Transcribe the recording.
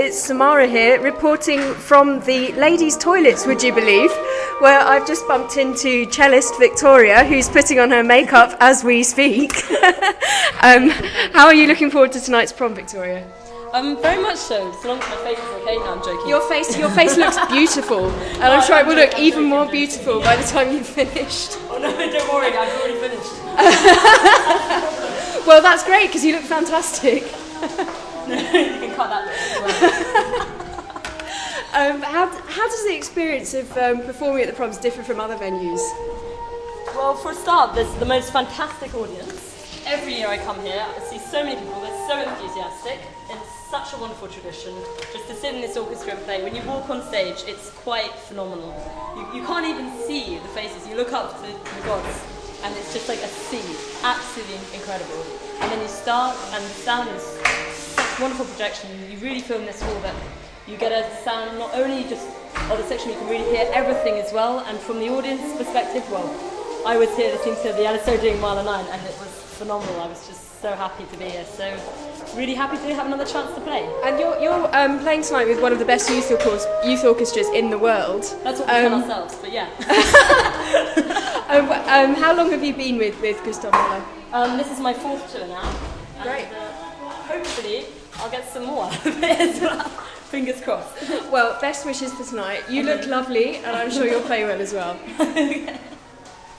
It's Samara here, reporting from the ladies' toilets, would you believe, where I've just bumped into cellist Victoria, who's putting on her makeup as we speak. How are you looking forward to tonight's prom, Victoria? Very much so. So long as my face is okay. No, I'm joking. Your face looks beautiful, and I'm sure it will look even more beautiful by the time you've finished. Oh no, don't worry, I've already finished. Well, that's great because you look fantastic. No, you can cut that bit as well. How does the experience of performing at the proms differ from other venues? Well, for a start, there's the most fantastic audience. Every year I come here, I see so many people, they're so enthusiastic. It's such a wonderful tradition just to sit in this orchestra and play. When you walk on stage, it's quite phenomenal. You can't even see the faces. You look up to the gods and it's just like a sea. Absolutely incredible. And then you start and the sound is such wonderful projection. You really feel in this hall that you get a sound not only just of the section, you can really hear everything as well. And from the audience perspective, well, I was here listening to the Alice doing Mile 9 and it was phenomenal. I was just so happy to be here. So really happy to have another chance to play. And you're playing tonight with one of the best youth orchestras in the world. That's what we tell ourselves, but yeah. How long have you been with Gustav Mahler? This is my 4th tour now. Great. Hopefully I'll get some more out of it as well. Fingers crossed. Well, best wishes for tonight. You look lovely, and I'm sure you'll play well as well.